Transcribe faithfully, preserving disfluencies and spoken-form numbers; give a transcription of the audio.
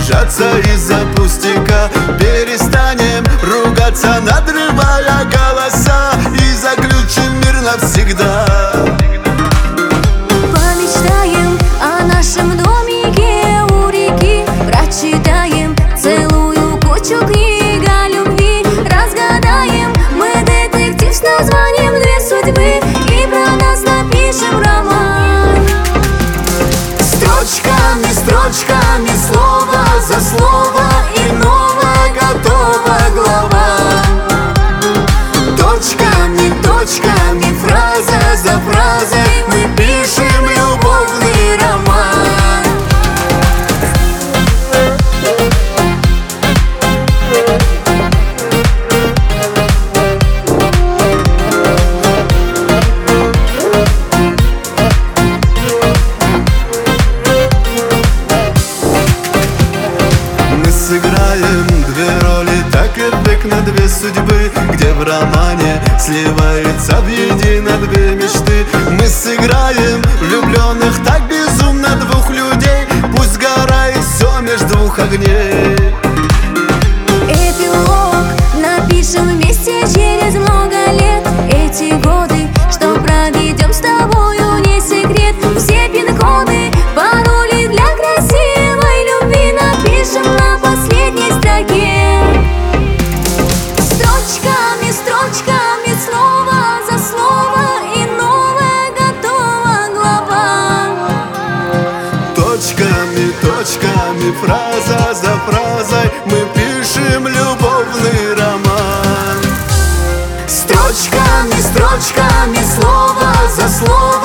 обижаться из-за пустяка. Перестанем ругаться, надрывая голоса, и заключим мир навсегда. Помечтаем о нашем домике у реки, прочитаем целую кучу книг о любви, разгадаем мы детектив с названием «Две судьбы» и про нас напишем роман. Строчками, строчками, слово за слово, и новая готова глава. Точками, точками, фраза за фразой мы пишем любовный роман. Мы сыграем две роли, так и бык на две судьбы, где в романе сливается в едино две мечты. Мы сыграем влюбленных так безумно двух людей, пусть сгорает все между двух огней. Эпилог напишем вместе через много лет. Эти годы, что проведем с тобою, не секрет. Все пин-коды, пароли для красивой любви напишем на последней строке. Строчками, строчками, слово за слово, и новая готова глава. Точками, точками, фраза за фразой мы пишем любовный роман. Строчками, строчками, слово за слово,